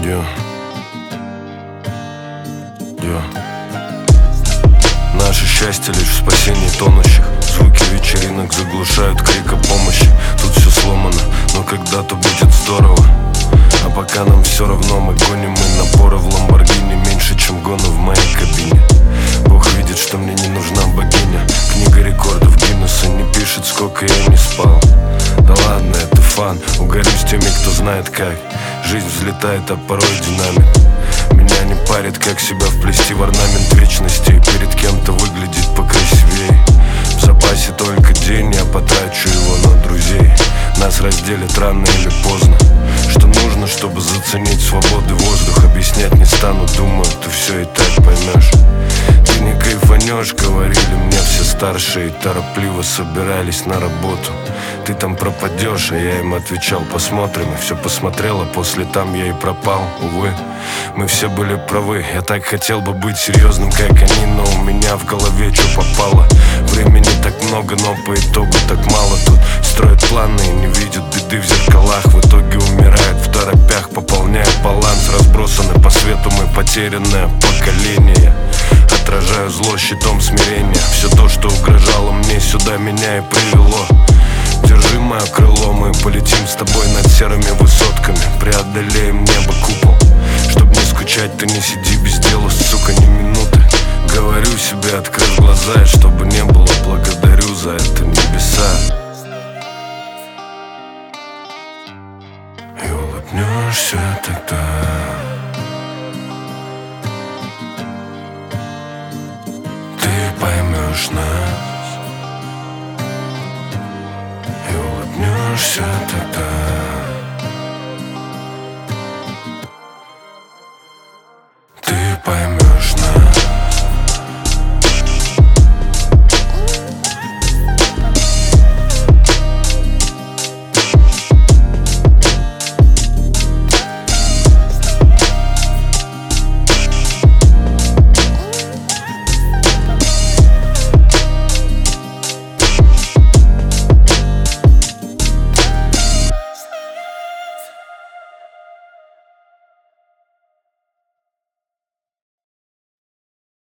Йо. Йо. Наше счастье лишь в спасении тонущих. Звуки вечеринок заглушают крик о помощи. Тут все сломано, но когда-то будет здорово. А пока нам все равно, мы гоним и напора в Ламборгини меньше, чем гона в моей кабине. Бог видит, что мне не нужна богиня. Книга рекордов Гиннесса не пишет, сколько я не спал. Да ладно, это фан, угорю с теми, кто знает как. Жизнь взлетает, а порой динамит. Меня не парит, как себя вплести в орнамент вечности и перед кем-то выглядеть покрасивее. В запасе только день, я потрачу его на друзей. Нас разделит рано или поздно. Что нужно, чтобы заценить свободы воздух? Объяснять не стану, думаю, ты все и так поймешь. Ты не кайфанешь, говорили мне все старшие. Торопливо собирались на работу. Ты там пропадешь, а я им отвечал: посмотрим. И все посмотрела, после там я и пропал. Увы, мы все были правы. Я так хотел бы быть серьезным, как они, но у меня в голове что попало. Времени так много, но по итогу так мало. Тут строят планы и не видят беды в зеркалах. В итоге умирают в торопях, пополняя баланс. Разбросаны по свету мы, потерянное поколение. Отражаю зло щитом смирения. Все то, что угрожало мне, сюда меня и привело. Держи мое крыло, мы полетим с тобой над серыми высотками. Преодолеем небо купол. Чтоб не скучать, ты не сиди без дела, сука, ни минуты. Говорю себе, открыв глаза, и чтобы не было, благодарю за это небеса. И улыбнешься тогда. Ты поймешь нас. И улыбнешься тогда. Ты поймешь.